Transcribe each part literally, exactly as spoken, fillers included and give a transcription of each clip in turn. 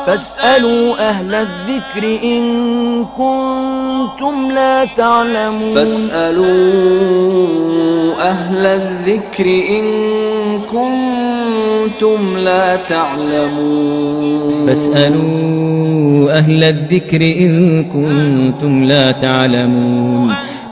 فاسألوا أهل الذكر إن كنتم لا تعلمون فاسألوا أهل الذكر إن كنتم لا تعلمون فاسألوا أهل الذكر إن كنتم لا تعلمون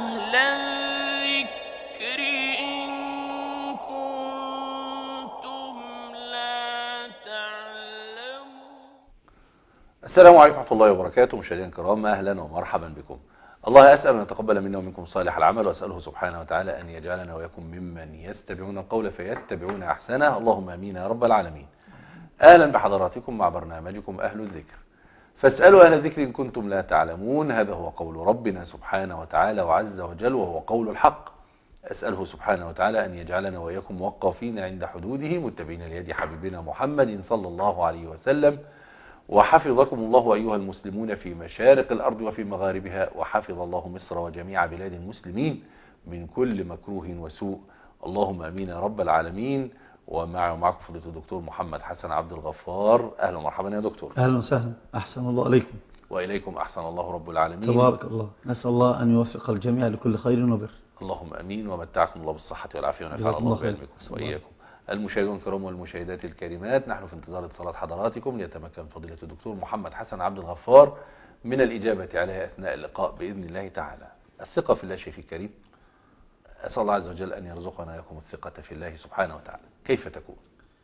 السلام عليكم ورحمة الله وبركاته. مشاهدينا الكرام، أهلا ومرحبا بكم. الله أسأل أن يتقبل منا ومنكم صالح العمل، وأسأله سبحانه وتعالى أن يجعلنا ويكم ممن يستمعون القول فيتبعون أحسنه. اللهم آمين يا رب العالمين. أهلا بحضراتكم مع برنامجكم أهل الذكر. فاسألوا أهل الذكر إن كنتم لا تعلمون. هذا هو قول ربنا سبحانه وتعالى وعز وجل، وهو قول الحق. أسأله سبحانه وتعالى أن يجعلنا ويكم موقفين عند حدوده متبعين ليد حبيبنا محمد صلى الله عليه وسلم. وحفظكم الله أيها المسلمون في مشارق الأرض وفي مغاربها، وحفظ الله مصر وجميع بلاد المسلمين من كل مكروه وسوء. اللهم أمين يا رب العالمين. ومع ومعكم فضيلة الدكتور محمد حسن عبد الغفار. أهلا ومرحبا يا دكتور. أهلا وسهلا، أحسن الله عليكم. وإليكم أحسن الله رب العالمين. تبارك الله. نسأل الله أن يوفق الجميع لكل خير وبر. اللهم أمين. ومتعكم الله بالصحة والعافية ونفعل الله بعلمكم وإياكم. المشاهدون الكرام والمشاهدات الكريمات، نحن في انتظار اتصالات حضراتكم ليتمكن فضيلة الدكتور محمد حسن عبد الغفار من الإجابة عليها أثناء اللقاء بإذن الله تعالى. الثقة في الله شيخي الكريم، أسأل الله عز وجل أن يرزقنا لكم الثقة في الله سبحانه وتعالى. كيف تكون؟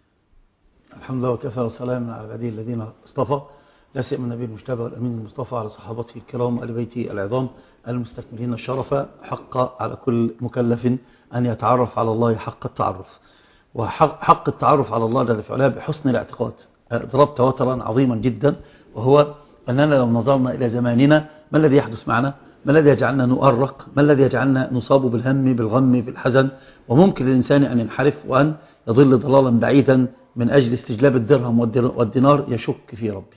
الحمد لله وكفى وسلام على عباده الذين اصطفى، لا سيما النبي المجتبى والأمين المصطفى على صحابته الكرام وآل بيته العظام المستكملين الشرف. حق على كل مكلف أن يتعرف على الله حق التعرف، وحق التعرف على الله جل في علاه بحسن الاعتقاد. ضربت وترا عظيما جدا، وهو أننا لو نظرنا إلى زماننا ما الذي يحدث معنا؟ ما الذي يجعلنا نؤرق؟ ما الذي يجعلنا نصاب بالهم بالغم بالحزن؟ وممكن للإنسان أن ينحرف وأن يضل ضلالا بعيدا من أجل استجلاب الدرهم والدينار يشك في ربي.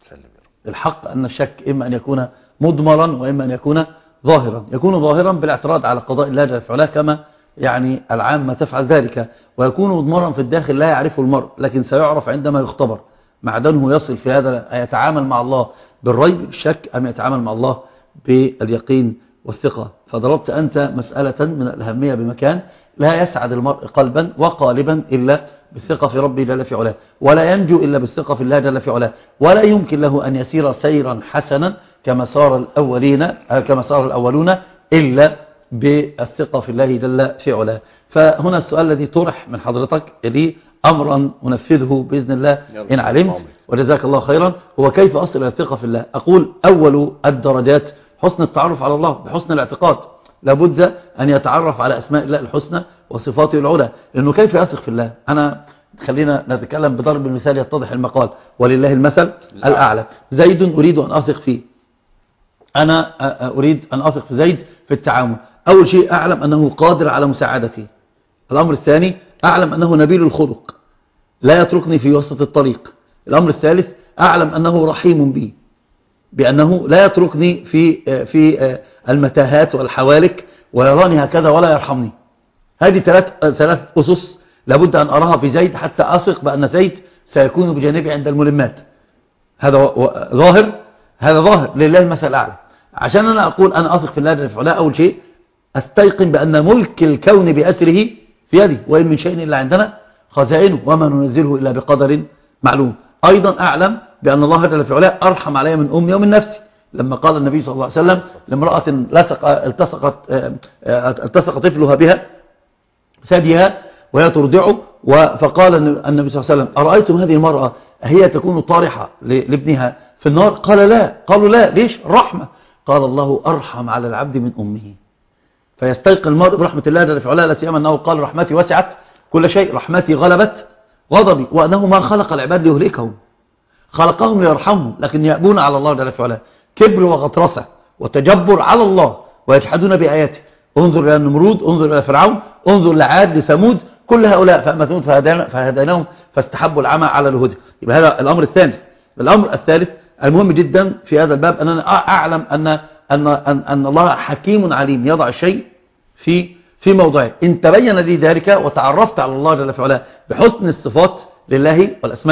الحق أن الشك إما أن يكون مضمرا وإما أن يكون ظاهرا. يكون ظاهرا بالاعتراض على قضاء الله جل في علاه كما يعني العامة تفعل ذلك، ويكون مضمرا في الداخل لا يعرفه المرء، لكن سيعرف عندما يختبر. معدنه يصل في هذا أن يتعامل مع الله بالريب بالشك أم يتعامل مع الله باليقين والثقة. فضربت أنت مسألة من الأهمية بمكان. لا يسعد المرء قلبا وقالبا إلا بالثقة في ربي جل في علاه، ولا ينجو إلا بالثقة في الله جل في علاه، ولا يمكن له أن يسير سيرا حسنا كما صار الأولين كما صار الأولون إلا بالثقة في الله جل في علاه. فهنا السؤال الذي طرح من حضرتك لي أمرا أنفذه بإذن الله إن علمت، وجزاك الله خيرا. هو كيف أصل إلى الثقة في الله؟ أقول أول الدرجات حسن التعرف على الله بحسن الاعتقاد. لابد أن يتعرف على أسماء الله الحسنى وصفاته العلى، لأنه كيف يثق في الله؟ أنا خلينا نتكلم بضرب المثال يتضح المقال. ولله المثل الأعلى. زيد أريد أن أثق فيه، أنا أريد أن أثق في زيد في التعامل. أول شيء أعلم أنه قادر على مساعدتي. الأمر الثاني أعلم أنه نبيل الخلق لا يتركني في وسط الطريق. الأمر الثالث أعلم أنه رحيم بي، بأنه لا يتركني في في المتاهات والحوالك ويراني هكذا ولا يرحمني. هذه ثلاث ثلاث أسس لابد أن أراها في زيد حتى أثق بأن زيد سيكون بجانبي عند الملمات. هذا ظاهر، هذا ظاهر لله المثل الأعلى. عشان أنا أقول أنا أثق في الله جل في علاه، أول شيء أستيقن بأن ملك الكون بأسره في يدي، وإن من شيء إلا عندنا خزائنه وما ننزله إلا بقدر معلوم. أيضا أعلم بأن الله جل في علاه أرحم علي من أمي ومن نفسي، لما قال النبي صلى الله عليه وسلم لامرأة التصقت التصق طفلها بها ثديها وهي ترضعه، فقال النبي صلى الله عليه وسلم أرأيتم هذه المرأة هي تكون طارحة لابنها في النار؟ قال لا. قالوا لا، ليش؟ رحمة. قال الله أرحم على العبد من أمه. فيستيقن المرء برحمة الله جل في علاه، لا سيما أنه قال رحمتي وسعت كل شيء، رحمتي غلبت غضبي، وأنه ما خلق العباد ليهلكهم، خلقهم ليرحمهم، لكن يأبون على الله جل في علاه. كبر وغطرسة وتجبر على الله ويجحدون بآياته. انظر إلى النمرود، انظر إلى فرعون، انظر لعاد لثمود، كل هؤلاء فأما ثمود فهديناهم فاستحبوا العمى على الهدى. يبقى هذا الأمر الثاني. الأمر الثالث المهم جدا في هذا الباب أننا أعلم أن أن أن, أن الله حكيم عليم يضع الشيء في في موضعه. إن تبين لي ذلك وتعرفت على الله جل في علاه بحسن الصفات لله والأسماء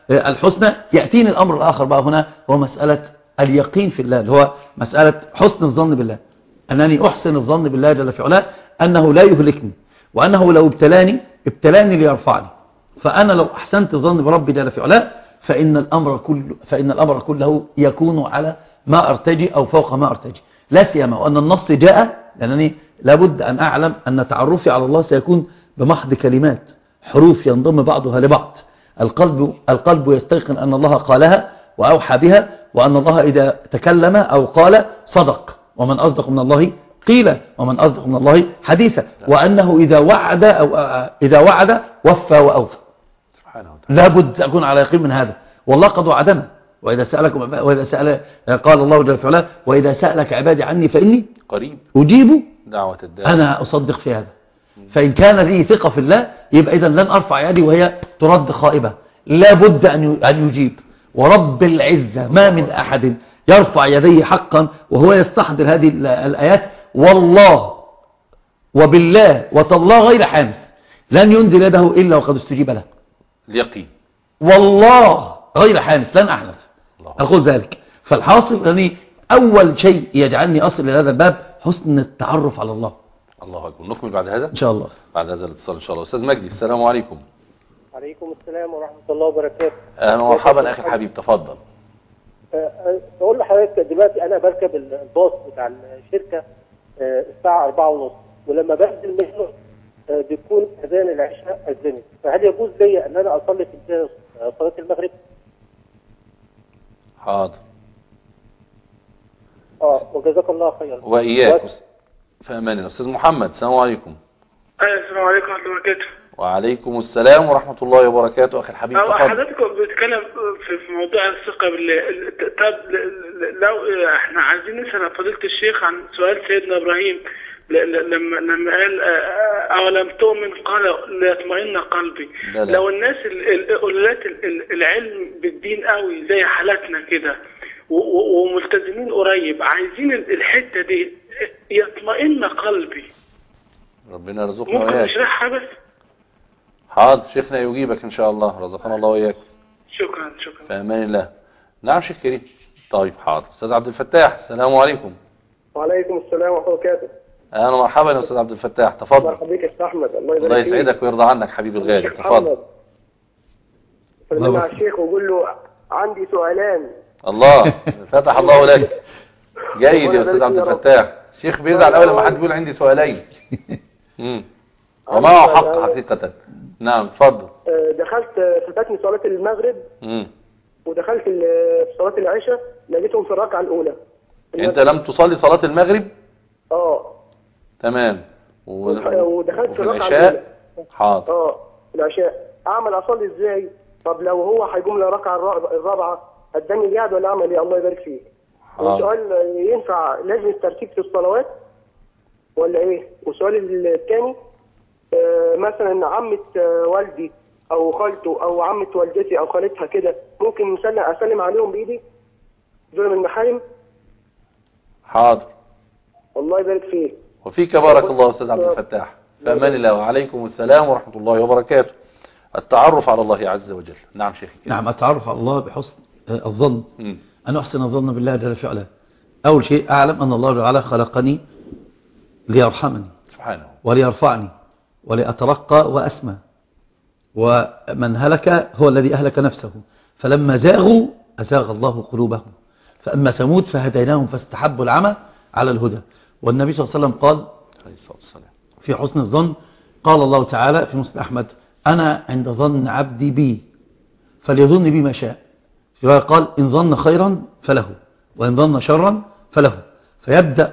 الحسنى. يأتيني الأمر الآخر بقى هنا هو مسألة اليقين في الله، اللي هو مسألة حسن الظن بالله، أنني أحسن الظن بالله جل في علاه أنه لا يهلكني، وأنه لو ابتلاني ابتلاني ليرفعني. فأنا لو أحسنت الظن بربي جل في علاه فإن الأمر كله فإن الأمر كله يكون على ما أرتجي أو فوق ما أرتجي، لا سيما وأن النص جاء، لأنني لابد أن أعلم أن تعرفي على الله سيكون بمحض كلمات، حروف ينضم بعضها لبعض. القلب القلب يستيقن أن الله قالها وأوحى بها، وأن الله إذا تكلم أو قال صدق، ومن أصدق من الله قيل، ومن أصدق من الله حديثا، وأنه إذا وعد أو إذا وعد وفى وأوفى. سبحانه وتعالى لابد أكون على يقين من هذا. والله قد وعدنا، وإذا سألكم وإذا سأل قال الله جل وعلا وإذا سألك عبادي عني فإني قريب أجيب دعوة الداعي. أنا أصدق في هذا. فإن كان لي ثقة في الله يبقى إذا لن أرفع يدي وهي ترد خائبة، لابد أن يجيب. ورب العزة ما من أحد يرفع يديه حقا وهو يستحضر هذه الآيات والله وبالله وتالله غير حانس لن ينزل يده إلا وقد استجيب له. اليقين والله غير حانس لن أحنث أقول ذلك. فالحاصل أني أول شيء يجعلني أصل إلى هذا الباب حسن التعرف على الله. الله أكبر. نكمل بعد هذا إن شاء الله، بعد هذا الاتصال إن شاء الله. أستاذ مجدي السلام عليكم. عليكم السلام ورحمة الله وبركاته. أهلا ومرحبا أخي الحبيب، تفضل. أقول لحضرتك دلوقتي أنا بركب الباص بتاع الشركة الساعة أربعة ونص، ولما بنزل منه بيكون أذان العشاء أذنت، فهل يجوز لي أن أنا أصلي في صلاة المغرب؟ حاضر. اه وجزاك الله خيرا. وإياك في أمان الله. أستاذ محمد السلام عليكم. السلام عليكم ورحمة الله وبركاته. وعليكم السلام ورحمة الله وبركاته أخي الحبيب، تفضل. حضرتك بتتكلم في موضوع الثقة بالله. طب لو احنا عايزين نسأل فضيلة الشيخ عن سؤال سيدنا إبراهيم لما لما قال أولم تؤمن قال ليطمئن قلبي. لا لا. لو الناس قلات العلم بالدين قوي زي حالتنا كده وملتزمين قريب، عايزين الحتة دي يطمئن قلبي، ربنا يرزقنا وإياك. ممكن نشرحها بس؟ حاضر، شيخنا يجيبك إن شاء الله، رزقنا الله وإياك. شكرا شكرا. في أمان الله. نعم شيخ كريم. طيب حاضر. أستاذ عبد الفتاح السلام عليكم. وعليكم السلام ورحمة الله وبركاته. أهلا ومرحبا يا أستاذ عبد الفتاح، تفضل. مرحبا بك يا أستاذ أحمد، الله يبارك الله فيك. يسعدك ويرضى عنك حبيبي الغالي، تفضل. سلم على الشيخ وقول له عندي سؤالان. الله فتح الله لك. جيد يا أستاذ عبد الفتاح. الشيخ بيزعل أول لما حد بيقول عندي سؤالين. امم وما هو حق حقيقة. نعم اتفضل. دخلت فاتتني صلاة المغرب امم ودخلت في صلاة العشاء لقيتهم في الركعة الأولى. أنت لم تصلي صلاة المغرب؟ اه تمام. و... ودخلت في الركعة العشاء. حاضر. اه العشاء اعمل اصلي ازاي؟ طب لو هو هيقوم للركعة الرابعة اداني اليد ولا اعمل ايه؟ الله يبارك فيك. وسؤال ينفع لازم الترتيب في الصلوات ولا ايه؟ والسؤال الثاني آه مثلا عمة آه والدي او خالته او عمة والدتي او خالتها كده ممكن اسلم اسلم عليهم بايدي؟ دول من المحارم؟ حاضر. الله يبارك فيك. وفيك بارك الله أستاذ عبد الفتاح. فأمان الله. وعليكم السلام ورحمة الله وبركاته. التعرف على الله عز وجل. نعم شيخي. نعم التعرف على الله بحسن الظن. م. أن أحسن الظن بالله جل في علاه. أول شيء أعلم أن الله تعالى خلقني ليرحمني سبحانه وليرفعني ولأترقى وأسمى، ومن هلك هو الذي أهلك نفسه، فلما زاغوا أزاغ الله قلوبهم، فأما ثمود فهديناهم فاستحبوا العمى على الهدى. والنبي صلى الله عليه وسلم قال في حسن الظن، قال الله تعالى في مسند أحمد أنا عند ظن عبدي بي فليظن بي ما شاء. قال إن ظن خيرا فله وإن ظن شرا فله. فيبدأ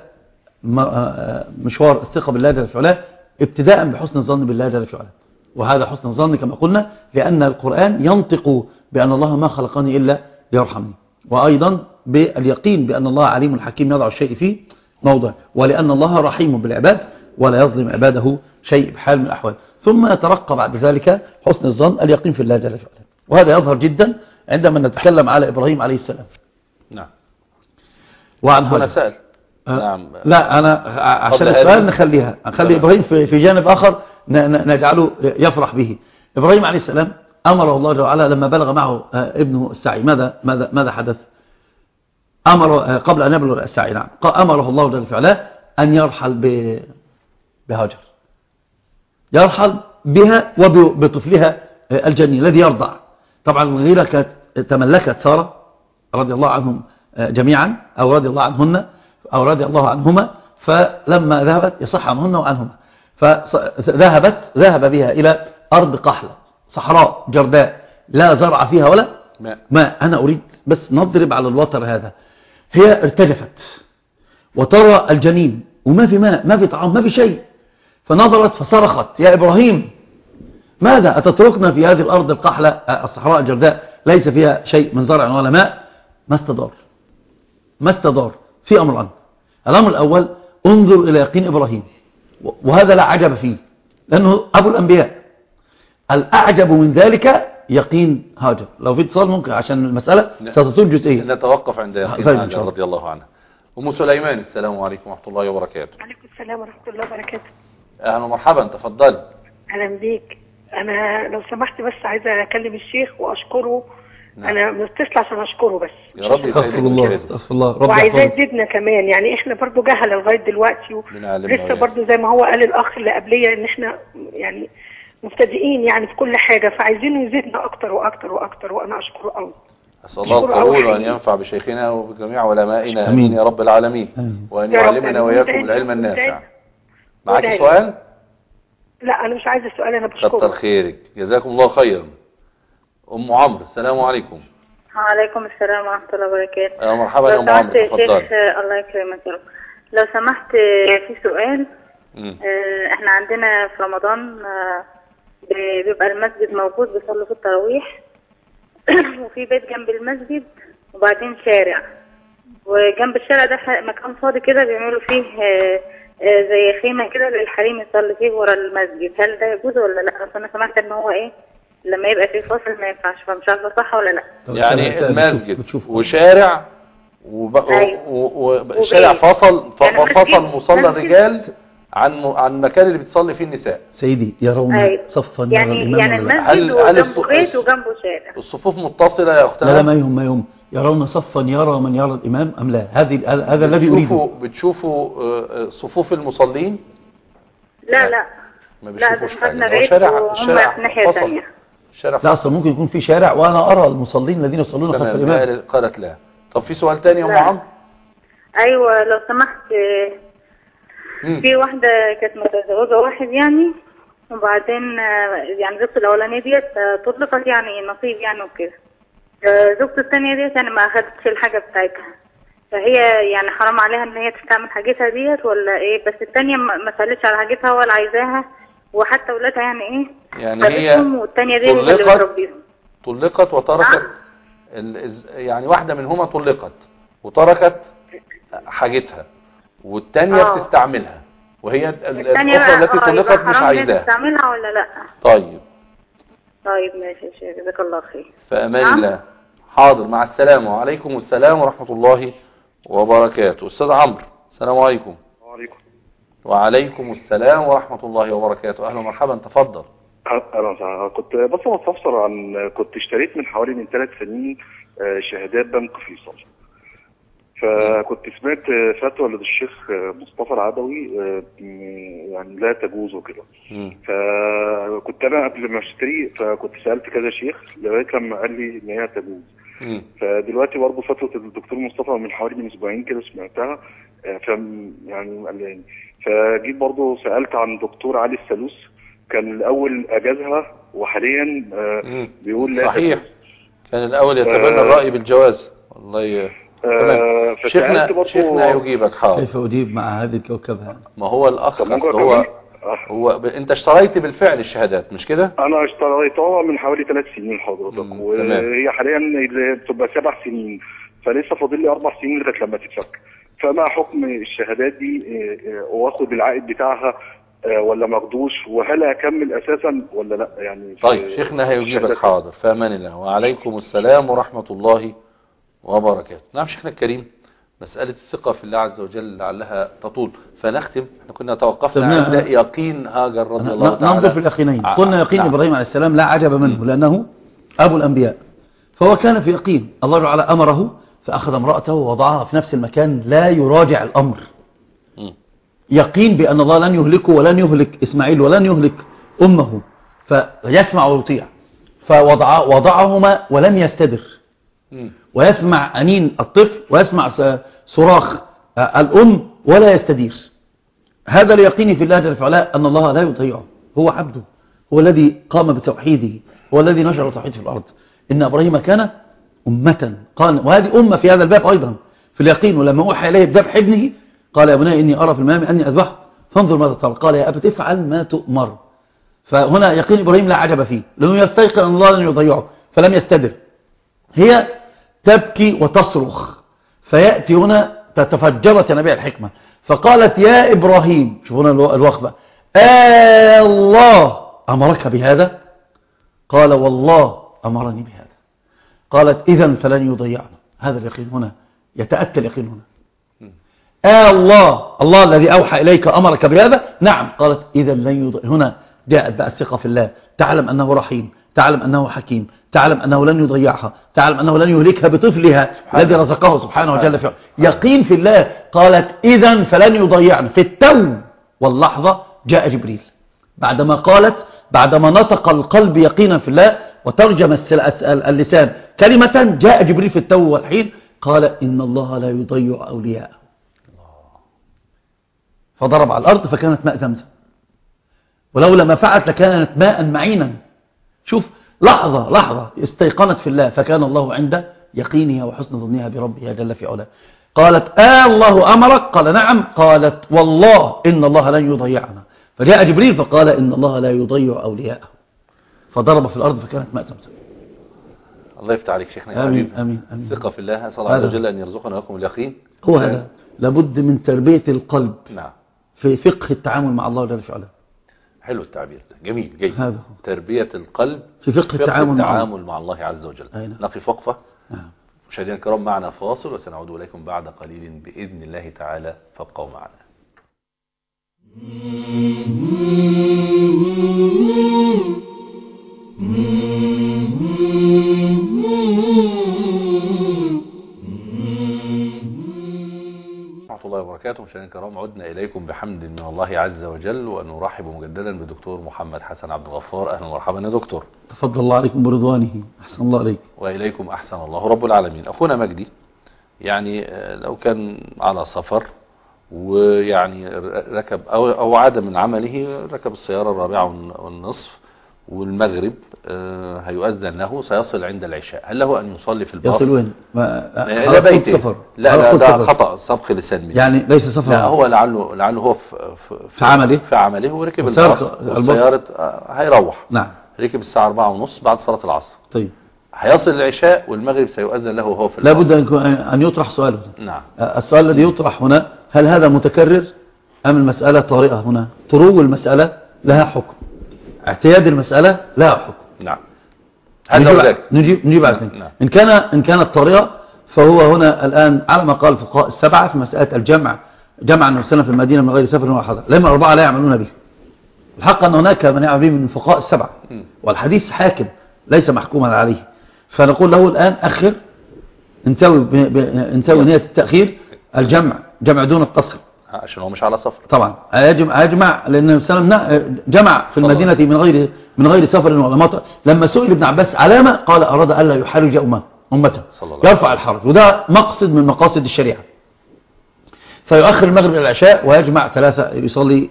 مشوار الثقة بالله جل في علاه ابتداء بحسن الظن بالله جل في علاه. وهذا حسن الظن كما قلنا لأن القرآن ينطق بأن الله ما خلقني إلا ليرحمني، وأيضا باليقين بأن الله عليم حكيم يضع الشيء في موضع، ولأن الله رحيم بالعباد ولا يظلم عباده شيء بحال من الأحوال. ثم يترقى بعد ذلك حسن الظن اليقين في الله جل في علاه. وهذا يظهر جدا عندما نتكلم على إبراهيم عليه السلام. نعم. وعن هذا سأل. نعم. لا أنا عشان السؤال نخليها نخلي إبراهيم في جانب آخر نجعله يفرح به. إبراهيم عليه السلام أمره الله جل وعلا لما بلغ معه ابنه السعي، ماذا ماذا ماذا حدث؟ أمر قبل أن يبلغ السعي، نعم، أمره الله جل وعلا أن يرحل بهاجر، يرحل بها وبطفلها الجنين الذي يرضع. طبعا الغيرة كانت تملكت سارة رضي الله عنهم جميعا، أو رضي الله عنهن، أو رضي الله عنهما. فلما ذهبت يصح عنهن وعنهما، فذهبت ذهب بها إلى أرض قحلة صحراء جرداء لا زرع فيها ولا ماء. ما أنا أريد بس نضرب على الوتر هذا. هي ارتجفت وترى الجنين وما في ماء، ما في طعام، ما في شيء، فنظرت فصرخت: يا إبراهيم ماذا أتتركنا في هذه الأرض القحلة الصحراء الجرداء ليس فيها شيء من زرع ولا ماء؟ ما استدار ما استدار في أمران. الأمر الأول: انظر إلى يقين إبراهيم، وهذا لا عجب فيه لأنه أبو الأنبياء. الأعجب من ذلك يقين هاجر. لو في اتصال ممكن عشان المسألة ستطول جزئية نتوقف عند يقين هاجر رضي الله عنها. أم سليمان، السلام عليكم ورحمة الله وبركاته. وعليكم السلام ورحمة الله وبركاته. أهلا ومرحبا، تفضل. أهلا بيك. أنا لو سمحت بس عايزة أكلم الشيخ وأشكره. نعم. أنا متصل عشان أشكره بس. يا رب استغفر الله استغفر الله. وعايزاه يزيدنا كمان، يعني إحنا برضو جهلة لغاية دلوقتي، ولسه برضو زي ما هو قال الأخ اللي قبليه إن إحنا يعني مبتدئين يعني في كل حاجة، فعايزينه يزيدنا أكتر وأكتر وأكتر، وأنا أشكره قوي. أسأل الله القبول وأن ينفع بشيخنا وبجميع علمائنا، آمين يا رب العالمين، وأن يعلمنا وإياكم العلم النافع. معك سؤال؟ لا أنا مش عايزة سؤال، أنا بشكرك. كتر خيرك، جزاكم الله خيرا. أم عمرو، السلام عليكم. وعليكم السلام ورحمة الله وبركاته. يا مرحبا يا أم عمرو، تفضل. الله يكرمك يا رب. لو سمحت في سؤال. م. احنا عندنا في رمضان بيبقى المسجد موجود بيصلوا في التراويح وفي بيت جنب المسجد وبعدين شارع، وجنب الشارع ده مكان فاضي كده بيعملوا فيه زي خيمة كده للحريم يصلي فيه ورا المسجد. هل ده يجوز ولا لا؟ انا سمعت ان هو ايه لما يبقى في فاصل ما ينفعش، فمش عارفه صح ولا لا. يعني المسجد وشارع وشارع فاصل فاصل مصلى الرجال عن عن المكان اللي بتصلي فيه النساء. سيدي يرون أيوة. صفا يرى يعني الإمام يعني المسجد وجنبه بيت وجنبه شارع. الصفوف متصلة يا أختنا؟ لا لا ما يهم ما يهم. يرون صفا يرى من يرى الإمام أم لا؟ هذه هذا الذي أريده. بتشوفوا صفوف المصلين؟ لا لا ما بيشوفوش حاجة. شارع الشارع ناحية ثانية. لا أصلا ممكن يكون في شارع وأنا أرى المصلين الذين يصلون خلف الإمام. قالت لا. طب في سؤال تاني يا أم عمرو؟ أيوة لو سمحت. مم. في واحدة كانت متزوجة واحد يعني، وبعدين يعني زوجته الأولانية ديت طلقت يعني نصيب يعني وكده. زوجته الثانية ديت يعني ما أخدتش الحاجة بتاعتها، فهي يعني حرام عليها إن هي تستعمل حاجتها ديت ولا إيه؟ بس الثانية ما سألتش على حاجتها ولا عايزاها، وحتى ولادها يعني إيه؟ يعني هي والثانية دي اللي بتربيهم. طلقت وتركت ال... يعني واحدة منهما طلقت وتركت حاجتها، والتانية أوه. بتستعملها، وهي الأخرى التي طلقت مش عايزاها. تستعملها ولا لا؟ طيب طيب ماشي يا شيخ، جزاك الله خير. فأمان الله. حاضر، مع السلامة. وعليكم السلام ورحمة الله وبركاته. أستاذ عمرو، السلام عليكم. وعليكم وعليكم السلام ورحمة الله وبركاته. أهلا ومرحبا، تفضل. أهلا وسهلا. كنت بس بستفسر عن كنت اشتريت من حوالي من ثلاث سنين شهادات بنك فيصل، فكنت سمعت فتوى للشيخ مصطفى العدوي يعني لا تجوز وكده، فكنت انا قبل ما اشتري فكنت سالت كذا شيخ لغايه لما قال لي ان هي تجوز. فدلوقتي برضه فتوى الدكتور مصطفى من حوالي من اسبوعين كده سمعتها، ف يعني قال فجيت برضه سالت عن دكتور علي السلوس، كان الاول اجازها وحاليا بيقول لا صحيح تجوز. كان الاول يتبنى الراي بالجواز. والله ي... آه شيخنا شيخنا يجيبك. حاضر. كيف أجيب مع هذه الكوكبة؟ ما هو الأخ هو آه. هو ب... أنت اشتريت بالفعل الشهادات مش كده؟ أنا اشتريتها من حوالي ثلاث سنين حضرتك، وهي حاليا بتبقى سبع سنين، فلسه فاضل لي أربع سنين لغاية لما تتفك. فما حكم الشهادات دي واخد العائد بتاعها ولا ماخدوش، وهل اكمل اساسا ولا لا يعني؟ طيب شيخنا هيجيبك. حاضر، في امان الله. وعليكم السلام ورحمة الله وبركاته. نعم شيخنا الكريم، مسألة الثقة في الله عز وجل لعلها تطول، فنختم. احنا كنا توقفنا عند يقين هاجر رضي الله تعالى. ننظر في اليقينين. قلنا يقين نعم. إبراهيم عليه السلام لا عجب منه، لأنه أبو الأنبياء، فهو كان في يقين. الله تعالى أمره فأخذ امرأته ووضعها في نفس المكان، لا يراجع الأمر، يقين بأن الله لن يهلكه ولن يهلك إسماعيل ولن يهلك أمه، فيسمع ويطيع. فوضع وضعهما ولم يستدر، ويسمع أنين الطفل ويسمع صراخ الأم ولا يستدير. هذا اليقين في الله جل وعلا أن الله لا يضيعه، هو عبده، هو الذي قام بتوحيده، هو الذي نشر توحيده في الأرض. إن إبراهيم كان أمة قال، وهذه أمة في هذا الباب أيضا في اليقين. ولما أوحى إليه بذبح ابنه قال يا بني إني أرى في المنام أني أذبحه فانظر ماذا ترى، قال يا أبت افعل ما تؤمر. فهنا يقين إبراهيم لا عجب فيه، لأنه يستيقن أن الله لن يضيعه فلم يستدر. هي تبكي وتصرخ، فيأتي هنا تتفجرت ينابيع الحكمة، فقالت يا إبراهيم، شوفونا الوقفة، آه الله أمرك بهذا؟ قال والله أمرني بهذا. قالت إذن فلن يضيعنا. هذا اليقين هنا يتأتى اليقين هنا. آه الله، الله الذي أوحى إليك أمرك بهذا؟ نعم. قالت إذن لن يضيع. هنا جاءت بقى الثقة في الله، تعلم أنه رحيم، تعلم أنه حكيم، تعلم أنه لن يضيعها، تعلم أنه لن يهلكها بطفلها الذي رزقه سبحانه وجل في يقين في الله. قالت إذن فلن يضيعنا. في التو واللحظة جاء جبريل بعدما قالت، بعدما نطق القلب يقينا في الله وترجم اللسان كلمة، جاء جبريل في التو والحين قال إن الله لا يضيع أولياءه. فضرب على الأرض فكانت ماء زمزم، ولولا ما فعلت لكانت ماء معينا. شوف لحظة لحظة استيقنت في الله، فكان الله عند يقينها وحسن ظنها بربها جل في علاه. قالت آه الله أمرك؟ قال نعم. قالت والله إن الله لن يضيعنا. فجاء جبريل فقال إن الله لا يضيع أولياءه، فضرب في الأرض فكانت ماء زمزم. الله يفتح عليك شيخنا يا آمين حبيبي. آمين آمين. ثقة في الله، أسأل الله عز وجل أن يرزقنا لكم اليقين. هو هذا لابد من تربية القلب. نعم. في فقه التعامل مع الله جل في علاه. حلو التعبير ده، جميل جيد. هذا تربية القلب في فقه, فقه التعامل, التعامل مع الله عز وجل. أين؟ نقف وقفة. نعم. مشاهدينا الكرام معنا فاصل وسنعود إليكم بعد قليل بإذن الله تعالى، فابقوا معنا. ورحمة الله وبركاته. مشاهدينا الكرام عدنا إليكم بحمد من الله عز وجل، ونرحب مجددا بدكتور محمد حسن عبد الغفار. أهلا ومرحبا يا دكتور. تفضل الله عليكم برضوانه. أحسن الله عليك. وإليكم أحسن الله رب العالمين. أخونا مجدي يعني لو كان على سفر ويعني ركب أو, أو عاد من عمله، ركب السيارة الرابعة والنصف والمغرب هيؤذن له، سيصل عند العشاء، هل له أن يصلي في الباص؟ يصل وين؟ لا بيته. سفر. لا لا ده خطأ سبق لسان منه. يعني ليس سفر. لا هو لعله لعله هو في, في, في عمله في عمله وركب الباص والسيارة هيروح. نعم. ركب الساعة أربعة ونص بعد صلاة العصر. طيب. هيصل العشاء والمغرب سيؤذن له وهو في لا بد أن يطرح سؤاله. نعم. السؤال الذي يطرح هنا، هل هذا متكرر أم المسألة طارئة؟ هنا طرو المسألة لها حكم، اعتياد المسألة لها حكم. نعم. هل نجيب نجيب, نجيب على نعم. إن كان إن كانت طارئة فهو هنا الآن على ما قال الفقهاء السبعة في مسألة الجمع، جمع النسلة في المدينة من غير سفر ولا حضر، لما الأربعة لا يعملون به. الحق أن هناك من يعمل به من الفقهاء السبعة، والحديث حاكم ليس محكوما عليه. فنقول له الآن أخر، انتوي انتوي نية التأخير الجمع، جمع دون القصر، عشان هو مش على سفر. طبعا يجمع يجمع لأن النبي جمع في المدينة من غير من غير سفر ولا مطر. لما سئل ابن عباس علامة قال أراد ألا يحرج أمه أمته، يرفع الحرج، وده مقصد من مقاصد الشريعة. فيؤخر المغرب إلى العشاء ويجمع ثلاثة، يصلي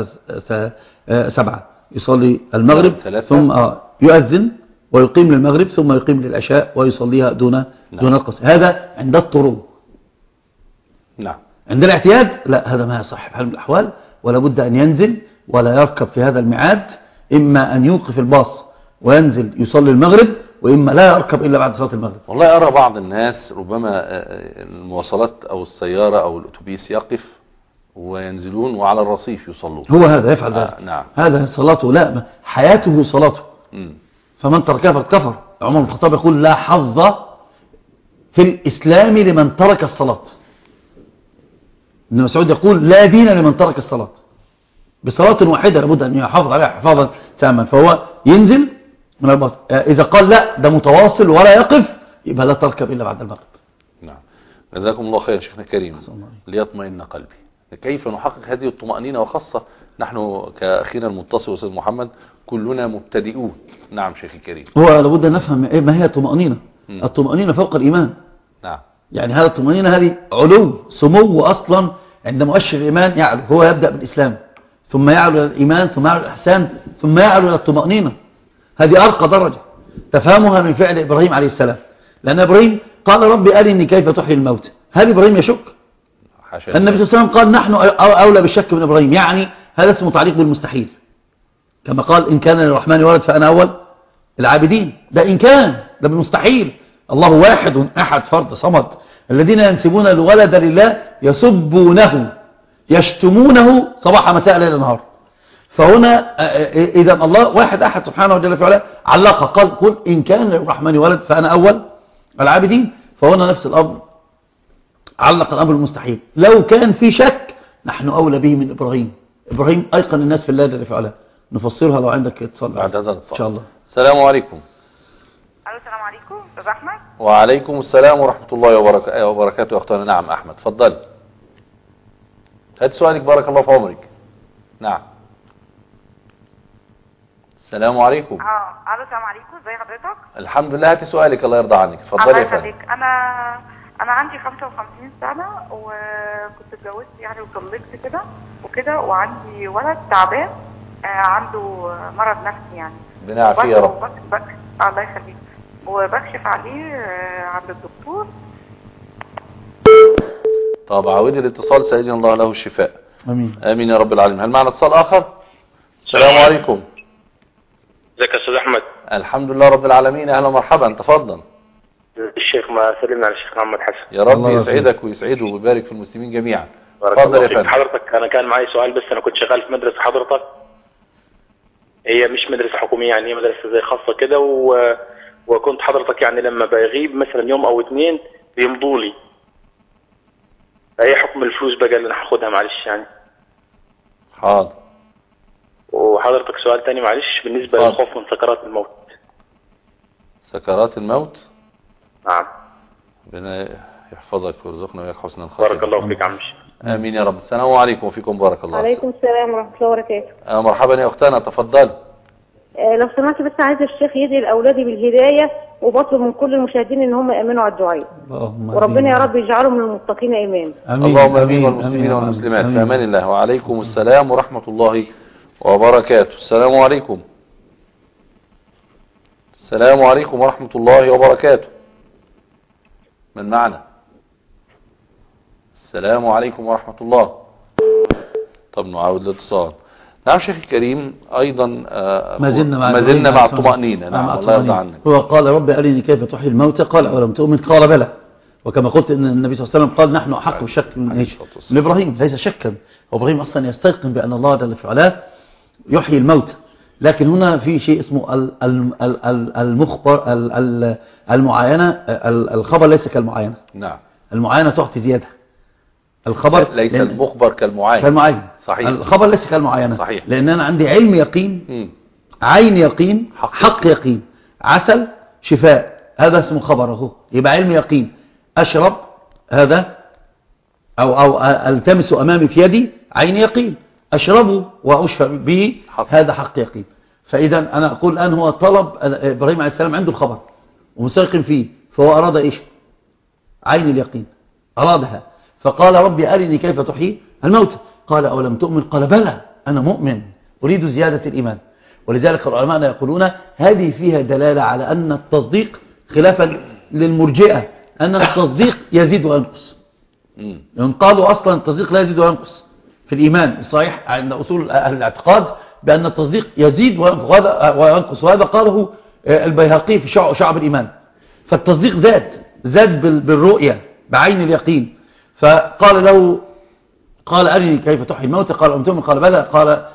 سبعة، يصلي المغرب ثم يؤذن ويقيم للمغرب ثم يقيم للعشاء ويصليها دون دون القصر. هذا عند الطرو. نعم. عند الاعتياد لا، هذا ما يصح بحال من الأحوال، ولا بد أن ينزل ولا يركب في هذا الميعاد، إما أن يوقف الباص وينزل يصلي المغرب، وإما لا يركب إلا بعد صلاة المغرب. والله أرى بعض الناس ربما المواصلات أو السيارة أو الأتوبيس يقف وينزلون وعلى الرصيف يصلون. هو هذا يفعل ذلك. آه نعم. هذا صلاته، لا حياته صلاته. م. فمن تركها فقد كفر. عمر بن الخطاب يقول لا حظ في الإسلام لمن ترك الصلاة. ابن مسعود يقول لا دين لمن ترك الصلاة. بصلاة واحدة لابد أن يحافظ عليها حفاظا تاما. فهو ينزل من الباطن. إذا قال لا ده متواصل ولا يقف يبقى لا تركب إلا بعد المغرب. نعم. جزاكم الله خير شيخنا الكريم. ليطمئن قلبي. كيف نحقق هذه الطمأنينة، وخاصة نحن كأخينا المتصل أستاذ محمد كلنا مبتدئون. نعم شيخي الكريم. هو لابد أن نفهم إيه ما هي الطمأنينة. م. الطمأنينة فوق الإيمان. نعم. يعني هذا الطمأنينة هذه علو سمو أصلا عند مؤشر الإيمان يعلو. هو يبدأ بالإسلام ثم يعلو إلى الإيمان ثم يعلو الإحسان ثم يعلو إلى الطمأنينة. هذه أرقى درجة تفهمها من فعل إبراهيم عليه السلام، لأن إبراهيم قال ربي أرني كيف تحيي الموت. هل إبراهيم يشك؟ النبي صلى الله عليه وسلم قال نحن أولى بالشك من إبراهيم. يعني هذا اسمه تعليق بالمستحيل، كما قال إن كان للرحمن ولد فأنا أول العابدين. ده إن كان ده بالمستحيل. الله واحد أحد فرد صمد. الذين ينسبون الولد لله يسبونه يشتمونه صباح مساء ليل نهار. فهنا إذا الله واحد أحد سبحانه وجل في علاه علق قال قل إن كان للرحمن ولد فأنا أول العابدين. فهنا نفس الأمر علق الأمر المستحيل. لو كان في شك نحن أولى به من إبراهيم. إبراهيم أيقن الناس في الله جل في علاه. نفسرها لو عندك اتصال بعد هذا الاتصال إن شاء الله. السلام عليكم. السلام عليكم أستاذ أحمد. وعليكم السلام ورحمة الله وبركاته. أختنا نعم أحمد تفضل. هات سؤالك بارك الله في عمرك. نعم. السلام عليكم. اه الو السلام عليكم، ازي حضرتك؟ الحمد لله. هاتي سؤالك الله يرضى عنك. اتفضلي يا فندم. انا انا عندي خمسة وخمسين سنة وكنت اتجوزت يعني وطلقت كده وكده، وعندي ولد تعبان آه عنده مرض نفسي يعني. ربنا يعافيه يا رب. الله يخليك. وبكشف عليه آه عند الدكتور. طب عودي الاتصال سيدنا الله له الشفاء. امين امين يا رب العالمين. هل معنا اتصال اخر؟ السلام عليكم. ازيك يا استاذ احمد؟ الحمد لله رب العالمين. اهلا ومرحبا تفضل. الشيخ ما سلمنا على الشيخ محمد حسن. يا رب يسعدك ويسعده ويبارك في المسلمين جميعا. تفضل يا فندم. حضرتك انا كان معي سؤال، بس انا كنت شغال في مدرسه حضرتك، هي مش مدرسه حكوميه يعني، هي مدرسه زي خاصه كده، و... وكنت حضرتك يعني لما بغيب مثلا يوم او اثنين بيمضوا لي. اي حكم الفلوس بقى اللي انا هاخدها معلش يعني؟ حاضر. وحضرتك سؤال تاني معلش بالنسبه حاضر. للخوف من سكرات الموت. سكرات الموت؟ نعم. ربنا يحفظك ويرزقنا وياك حسن الخاتمه. بارك الله فيك يا عم. امين يا رب. السلام عليكم وفيكم بارك الله. وعليكم السلام ورحمه الله وبركاته. آه مرحبا يا اختنا تفضل. آه لو سمحت بس عايز الشيخ يدعي لاولادي بالهدايه، وبطلب من كل المشاهدين ان هم يامنوا على الدعاء، وربنا يا رب يجعلهم من المتقين امين. اللهم امين والمسلمين والمسلمات. في امان الله. وعليكم السلام ورحمه الله وبركاته. السلام عليكم. السلام عليكم ورحمة الله وبركاته. من معنا؟ السلام عليكم ورحمة الله. طب نعاود الاتصال. نعم شيخ الكريم أيضا ما زلنا مع, ما زلنا مع الطمأنينة. نعم الله يرضى عنك. هو قال رب أرني كيف تحيي الموتى قال أولم تؤمن قال بلى. وكما قلت ان النبي صلى الله عليه وسلم قال نحن أحق بالشك من ايش؟ من إبراهيم. ليس شكا. وإبراهيم أصلا يستيقن بأن الله جل في علاه يحيي الموتى. لكن هنا في شيء اسمه المخبر المعاينة. الخبر ليس كالمعاينة. نعم. المعاينة تعطي زيادة. الخبر ليس المخبر كالمعاينة. كالمعاينة. صحيح. الخبر ليس كالمعاينة. صحيح. لأن أنا عندي علم يقين، م. عين يقين، حق, حق يقين. عسل شفاء هذا اسمه خبره. يبقى علم يقين. أشرب هذا أو, أو ألتمس أمامي في يدي عين يقين. أشربه وأشفى به حق. هذا حق يقين. فإذا أنا أقول الآن هو طلب إبراهيم عليه السلام عنده الخبر ومستيقن فيه، فهو أراد إيش؟ عين اليقين أرادها. فقال ربي أرني كيف تحيي الموتى قال أولم تؤمن قال بلى أنا مؤمن أريد زيادة الإيمان. ولذلك العلماء يقولون هذه فيها دلالة على أن التصديق خلافا للمرجئة أن التصديق يزيد وينقص. يعني قالوا أصلا التصديق لا يزيد وينقص في الإيمان. صحيح عند أصول أهل الاعتقاد بأن التصديق يزيد وينقص، وهذا قاله البيهقي في شعب الإيمان. فالتصديق زاد زاد بالرؤية بعين اليقين. فقال له قال أرني كيف تحيي الموتى قال أم تؤمن قال بلى قال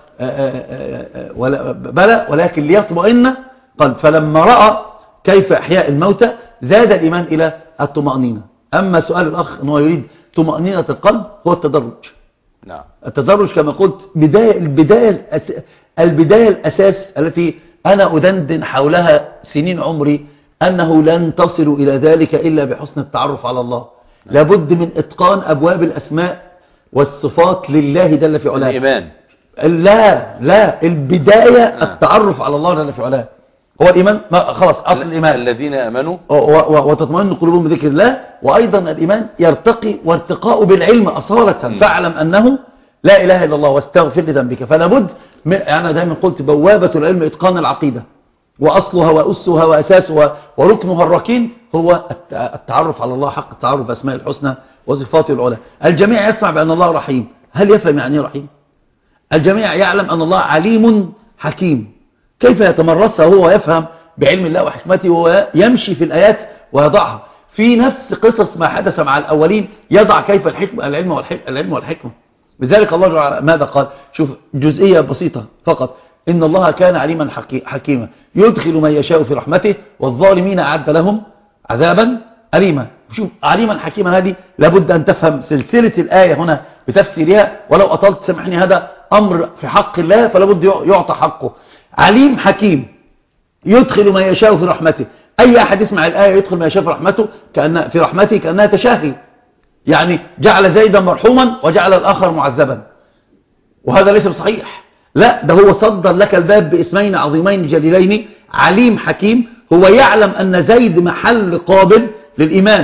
بلى ولكن ليطمئن قال. فلما رأى كيف إحياء الموتى زاد الإيمان إلى الطمأنينة. أما سؤال الأخ أنه يريد طمأنينة القلب هو التدرج. نعم. التدرج كما قلت بداية البداية البداية الأساس التي أنا أدندن حولها سنين عمري أنه لن تصلوا إلى ذلك إلا بحسن التعرف على الله. لابد من إتقان أبواب الأسماء والصفات لله جل في علاه. الإيمان لا لا البداية آه. التعرف على الله جل في علاه هو الإيمان. خلاص أصل الإيمان الذين أمنوا وتطمئن قلوبهم بذكر الله. وأيضا الإيمان يرتقي وارتقاء بالعلم أصالة. فاعلم أنه لا إله إلا الله واستغفر لذنبك. فلا بد أنا دائما قلت بوابة العلم إتقان العقيدة، وأصلها وأسها وأساسها وركنها الركين هو التعرف على الله حق التعرف بأسماء الحسنى وصفاته العلى. الجميع يسمع بأن الله رحيم، هل يفهم يعني ايه رحيم؟ الجميع يعلم أن الله عليم حكيم، كيف يتمرسها هو ويفهم بعلم الله وحكمته ويمشي في الآيات ويضعها في نفس قصص ما حدث مع الأولين، يضع كيف الحكم العلم والحكمة, العلم والحكمة. لذلك الله ماذا قال؟ شوف جزئية بسيطة فقط، إن الله كان عليما حكيما يدخل من يشاء في رحمته والظالمين أعد لهم عذابا أليما. شوف عليما حكيما هذه لابد أن تفهم سلسلة الآية هنا بتفسيرها، ولو أطلت سمعني هذا أمر في حق الله فلابد يعطى حقه. عليم حكيم يدخل من يشاء في رحمته. أي أحد يسمع الآية يدخل من يشاء في رحمته كأن في رحمته كأنها تشاهي، يعني جعل زيدا مرحوما وجعل الآخر معذبا، وهذا ليس بصحيح. لا، ده هو صدر لك الباب باسمين عظيمين جليلين، عليم حكيم. هو يعلم أن زيد محل قابل للإيمان،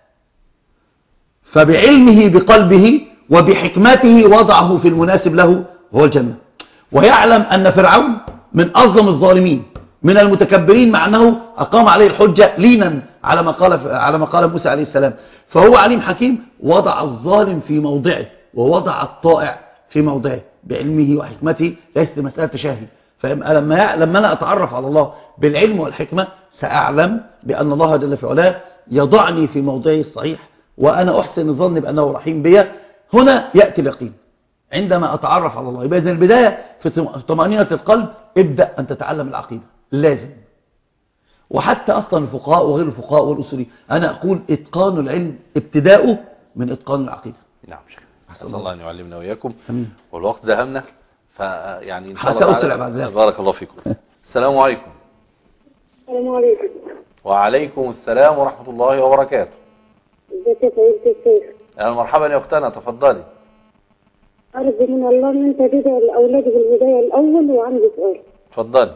فبعلمه بقلبه وبحكمته وضعه في المناسب له هو الجنة. ويعلم أن فرعون من أظلم الظالمين من المتكبرين، مع أنه أقام عليه الحجة لينا على ما قال على ما قال موسى عليه السلام. فهو عليم حكيم، وضع الظالم في موضعه ووضع الطائع في موضعه بعلمه وحكمته، ليست مسألة تشاهي. فلما لما أنا أتعرف على الله بالعلم والحكمة سأعلم بأن الله جل في علاه يضعني في موضعه الصحيح، وأنا أحسن الظن بأنه رحيم بي. هنا يأتي اليقين عندما أتعرف على الله. يبقى إذن البداية في طمأنينة القلب ابدأ أن تتعلم العقيدة، لازم. وحتى أصلا الفقهاء وغير الفقهاء والأصولي أنا أقول إتقان العلم ابتداؤه من إتقان العقيدة. نعم شكرا. أحسن الله أن يعلمنا وإياكم. والوقت دهمنا، فيعني إن شاء الله تعالى بارك الله فيكم. السلام عليكم. السلام عليكم. وعليكم السلام ورحمة الله وبركاته. ازيك يا فضيلة الشيخ؟ أهلا مرحبا يا أختنا، تفضلي. أرجو من الله أن أنت تدعي لأولادي بالهداية الأول، وعندي سؤال. تفضلي.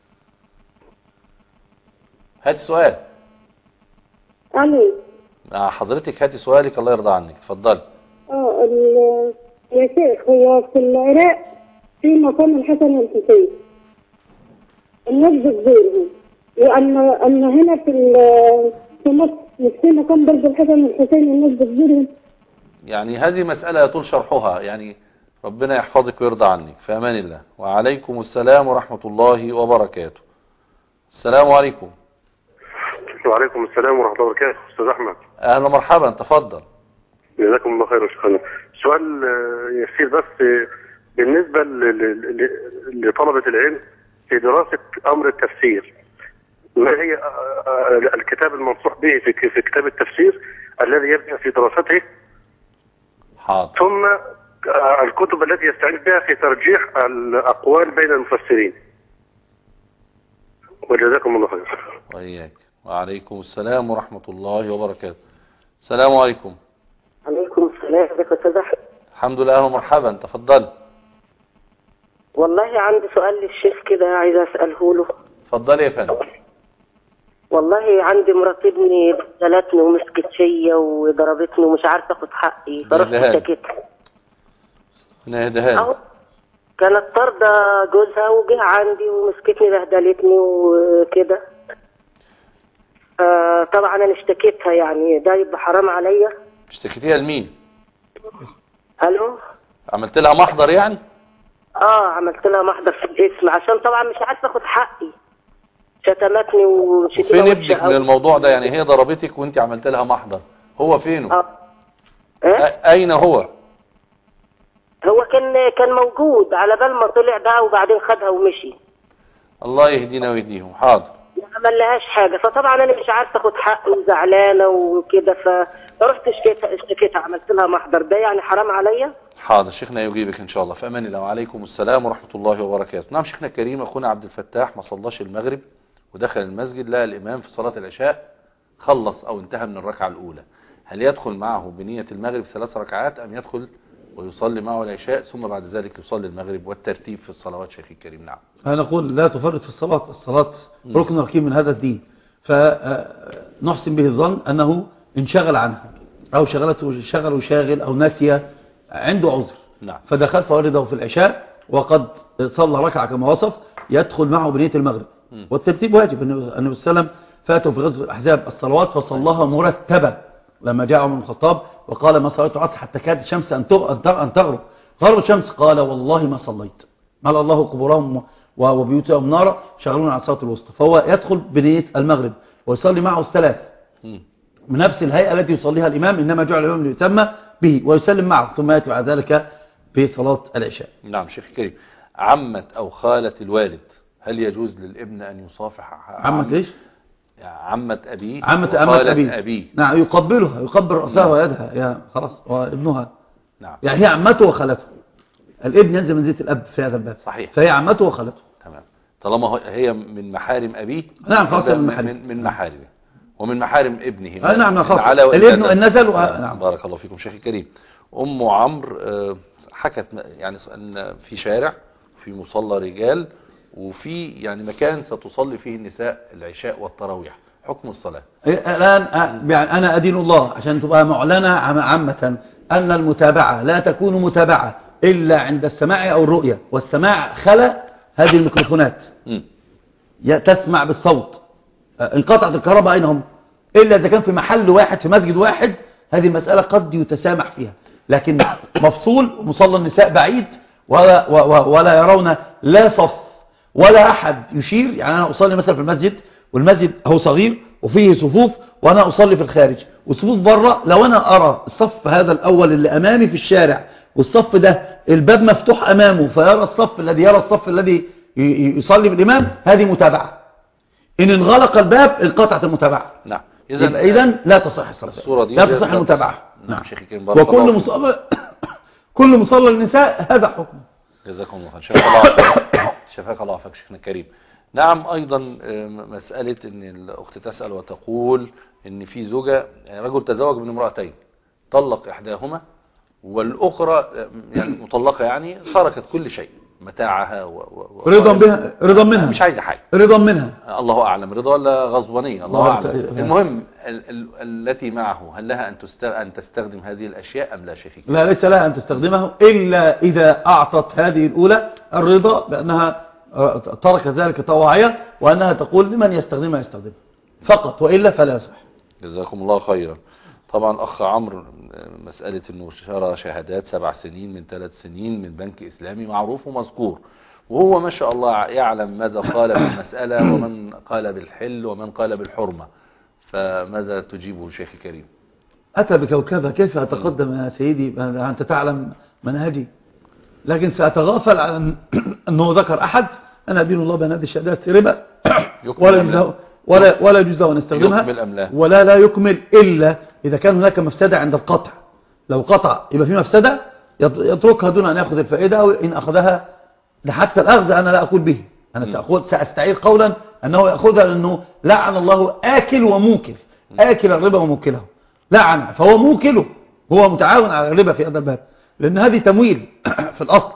هاتي سؤال. ألو. آه حضرتك هاتي سؤالك، الله يرضى عنك، تفضلي. اه يا شيخ، هو في العراق في مقام الحسن والحسين الناس بتزورهم، وأن أن هنا في في مصر مش في مقام برضه الحسن والحسين الناس بتزورهم. يعني هذه مسألة يطول شرحها، يعني ربنا يحفظك ويرضى عنك، في أمان الله. وعليكم السلام ورحمة الله وبركاته. السلام عليكم. وعليكم السلام ورحمة الله وبركاته. أستاذ أحمد. أهلا مرحبا، تفضل. جزاكم الله خير وشكرا. سؤال يسير بس بالنسبة لطلبة العلم في دراسة أمر التفسير، ما هي الكتاب المنصوح به في كتاب التفسير الذي يبدأ في دراسته؟ حاضر. ثم الكتب التي يستعين بها في ترجيح الأقوال بين المفسرين. وجزاكم الله خير. وإياك. وعليكم السلام ورحمة الله وبركاته. السلام عليكم. عليكم السلام. ازيك يا استاذ احمد؟ الحمد لله ومرحبا، تفضل. والله عندي سؤال للشيخ كده عايزه اساله له. اتفضلي يا فندم. والله عندي مرات ابني بهدلتني ومسكت فيا وضربتني ومش عارفه اخد حقي، فرحت اشتكيتها. ربنا يهديها لك. كانت طارده جوزها وجه عندي ومسكتني بهدلتني وكده. آه طبعا انا اشتكيتها، يعني ده يبقى حرام عليا. اشتكيتيها لمين؟ الو. عملت لها محضر يعني؟ اه عملت لها محضر في الاسم، عشان طبعا مش عارفه اخد حقي. شتمتني وشتيمه. فين ابنك من الموضوع ده؟ يعني هي ضربتك وانت عملت لها محضر، هو فينه؟ اه ايه؟ اين هو؟ هو كان كان موجود على بال ما طلع بقى، وبعدين خدها ومشي. الله يهدينا ويهديهم. حاضر. ما عملهاش حاجه، فطبعا انا مش عارفه اخد حقي وزعلانه وكده، فرحت اشتكيتها اشتكيتها عملت لها محضر. ده يعني حرام عليا؟ حاضر شيخنا يجيبك ان شاء الله. في امان الله. وعليكم السلام ورحمة الله وبركاته. نعم شيخنا الكريم، اخونا عبد الفتاح ما صلاش المغرب ودخل المسجد لقى الامام في صلاة العشاء خلص او انتهى من الركعة الاولى، هل يدخل معه بنية المغرب ثلاث ركعات ام يدخل ويصلي معه العشاء ثم بعد ذلك يصلي المغرب؟ والترتيب في الصلوات شيخي الكريم. نعم أنا أقول لا تفرط في الصلاة، الصلاة ركن ركين من هذا الدين، فنحسن به الظن أنه انشغل عنها أو شغلته شغل وشاغل أو نسي عنده عذر. نعم. فدخل فورده في العشاء وقد صلى ركعة كما وصف، يدخل معه بنية المغرب. م. والترتيب واجب. النبي صلى الله عليه وسلم فاتوا في غزوة الأحزاب الصلوات فصلاها مرتبة لما جاء عمر بن الخطاب وقال ما صليت العصر حتى كاد الشمس أن تغرب. غربت الشمس قال والله ما صليت، ملأ الله قبورهم وبيوتهم نارا شغلون عن صلاة الوسطى. فهو يدخل بنية المغرب ويصلي معه الثلاث من نفس الهيئة التي يصليها الإمام، إنما جعل الإمام ليتم به ويسلم معه ثم يأتي بعد ذلك بصلاة العشاء. نعم شيخ كريم، عمة أو خالة الوالد هل يجوز للابن أن يصافح عمة إيش؟ عمة أبيه عمة أمة أبيه. أبيه. نعم يقبلها، يقبل رأسها نعم. ويدها يا خلاص وابنها. نعم. يعني هي عمته وخالته. الابن ينزل منزلة الأب في هذا الباب. صحيح. فهي عمته وخالته. تمام. طالما هي من محارم أبيه. نعم خلاص من محارم. من, من محارمه ومن محارم ابنه. آه نعم خلاص. الابن إن نزل و... نعم. بارك الله فيكم شيخي الكريم. أم عمرو حكت يعني أن في شارع في مصلى رجال وفي يعني مكان ستصلي فيه النساء العشاء والتراويح، حكم الصلاة الآن يعني أنا أدين الله عشان تبقى معلنة عامة أن المتابعة لا تكون متابعة إلا عند السماع أو الرؤية، والسماع خلا هذه الميكروفونات تسمع بالصوت. انقطعت الكهرباء أينهم إلا إذا كان في محل واحد في مسجد واحد، هذه المسألة قد يتسامح فيها، لكن مفصول مصلى النساء بعيد ولا, ولا يرون لا صف ولا أحد يشير. يعني أنا أصلي مثلا في المسجد والمسجد هو صغير وفيه صفوف وأنا أصلي في الخارج والصفوف بره، لو أنا أرى الصف هذا الأول اللي أمامي في الشارع والصف ده الباب مفتوح أمامه فيرى الصف الذي يرى الصف الذي يصلي بالإمام، هذه متابعة. إن انغلق الباب انقطعت المتابعة. نعم. إذن لا تصح الصلاة، لا تصح المتابعة. نعم. نعم. وكل مصلى كل مصلى النساء هذا حكم. جزاكم الله خير. شفاك الله عافاك. شفاك الله عافاك شيخنا الكريم. نعم. أيضا مسألة أن الأخت تسأل وتقول أن في زوجة يعني رجل تزوج من امرأتين، طلق إحداهما والأخرى يعني مطلقة يعني تركت كل شيء متاعها و... و... رضا بها رضا منها مش عايزة حاجة رضا منها الله أعلم رضا ولا غصبانية الله أعلم. المهم ال... ال... التي معه هل لها أن, تست... أن تستخدم هذه الأشياء أم لا شيخي؟ لا ليس لها أن تستخدمه إلا إذا أعطت هذه الأولى الرضا بأنها تركت ذلك طواعية وأنها تقول لمن يستخدمها يستخدمها فقط، وإلا فلا يصح. جزاكم الله خيرا. طبعا أخ عمرو مسألة أنه شرى شهادات سبع سنين من ثلاث سنين من بنك إسلامي معروف ومذكور، وهو ما شاء الله يعلم ماذا قال في المسألة ومن قال بالحل ومن قال بالحرمة، فماذا تجيبه شيخ كريم؟ أتى بكوكبة، كيف أتقدم يا سيدي أنت تعلم منهجي، لكن سأتغافل عن أنه ذكر أحد. أنا دين الله بأن هذه الشهادات ربا ولا ولا ولا يجوز له أن يستخدمها ولا لا يكمل إلا إذا كان هناك مفسدة عند القطع. لو قطع يبقى في مفسدة يتركها دون أن يأخذ الفائدة، أو إن أخذها حتى الأخذ أنا لا أقول به، أنا سأقول سأستعير قولا أنه يأخذها لأنه لعن الله آكل وموكل، آكل الربا وموكله لعن، فهو موكله هو متعاون على الربا في هذا الباب، لأن هذه تمويل في الأصل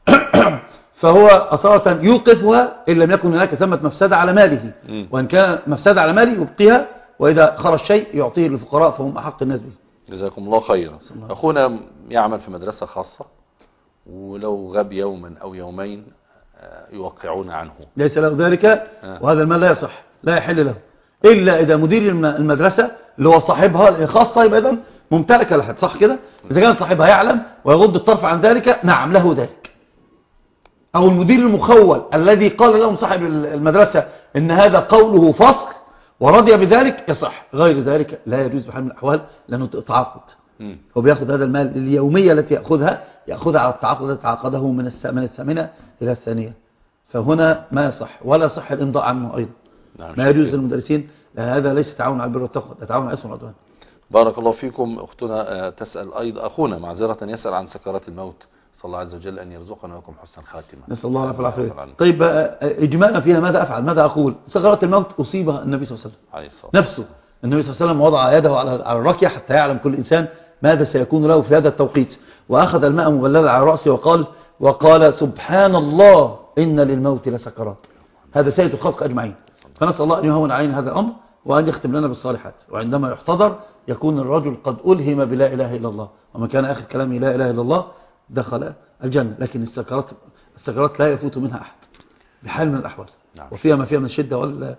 فهو أصالة يوقفها إن لم يكن هناك ثمة مفسدة على ماله، وإن كان مفسدة على ماله يبقيها، وإذا خرج شيء يعطيه للفقراء فهم أحق الناس به. جزاكم الله خيرا. أخونا يعمل في مدرسة خاصة ولو غاب يوما أو يومين يوقعون عنه، ليس له ذلك، وهذا المال لا يصح لا يحل له إلا إذا مدير المدرسة اللي هو صاحبها الخاصة يبقى إذن ممتلكة لحد، صح كده؟ إذا كان صاحبها يعلم ويغض الطرف عن ذلك نعم له ذلك، أو المدير المخول الذي قال لهم صاحب المدرسة إن هذا قوله فصل ورضي بذلك يصح، غير ذلك لا يجوز بحال من الأحوال لأنه تعاقد. هو بيأخذ هذا المال اليومية التي يأخذها يأخذها على التعاقد الذي تعاقده من من الثامنة إلى الثانية، فهنا ما يصح ولا يصح الإمضاء عنه أيضا. ما يجوز للمدرسين، هذا ليس تعاون على البر والتقوى، ده تعاون على الإثم والعدوان. بارك الله فيكم. أختنا تسأل أيضا، أخونا معذرة يسأل عن سكرات الموت، صلى الله عز وجل أن يرزقنا ويكم حسن الخاتمة. نسأل الله العافية. طيب إجمالا فيها ماذا أفعل؟ ماذا أقول؟ سكرات الموت أصيبها النبي صلى الله عليه وسلم نفسه. النبي صلى الله عليه وسلم وضع يده على الركية حتى يعلم كل إنسان ماذا سيكون له في هذا التوقيت، وأخذ الماء مبللا على رأسه وقال وقال سبحان الله إن للموت لسكرات. هذا سيد الخلق أجمعين. فنسأل الله أن يهون علينا هذا الأمر وأن يختم لنا بالصالحات. وعندما يحتضر يكون الرجل قد ألهم بلا إله إلا الله، ومن كان آخر كلامه لا إله إلا الله دخل الجنة. لكن السكرات السكرات لا يفوت منها أحد بحال من الأحوال. نعم. وفيها ما فيها من الشدة وال